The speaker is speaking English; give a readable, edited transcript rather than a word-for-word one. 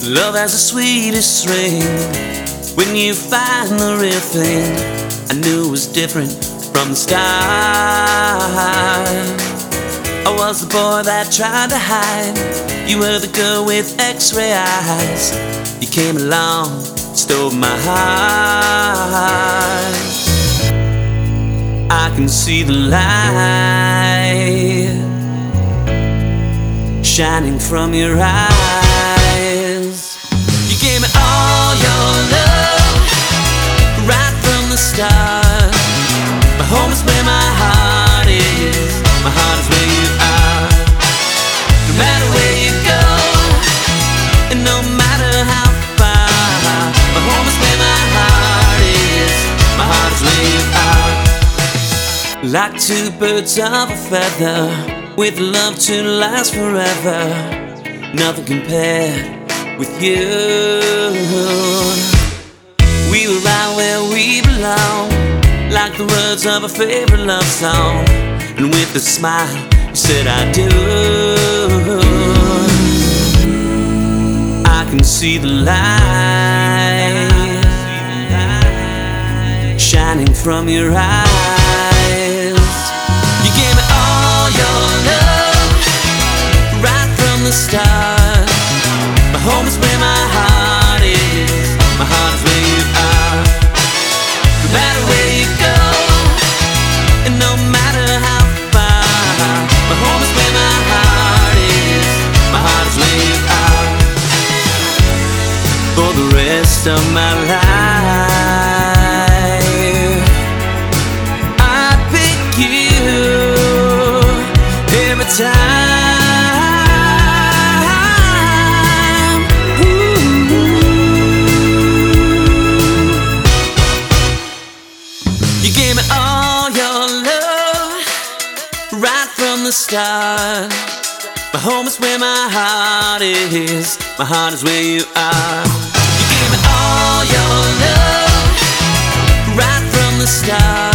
Love has the sweetest ring. When you find the real thing, I knew it was different from the start. I was the boy that tried to hide. You were the girl with x-ray eyes. You came along, stole my heart. I can see the light shining from your eyes. You gave me all your love right from the start. My home is where my heart is. My heart is where you are. No matter where you go, and no matter how far, my home is where my heart is. My heart is where you are. Like two birds of a feather, with love to last forever. Nothing compared with you. We were right where we belong, like the words of a favorite love song. And with a smile, you said I do. I can see the light shining from your eyes. You gave me all your love right from the start. My home is where my heart is. My heart is where you are. No matter where you go, and no matter how far, my home is where my heart is. My heart is where you are. For the rest of my life, I pick you every time. Ooh. You gave me all your love right from the start. My home is where my heart is. My heart is where you are. You gave me all your love right from the start.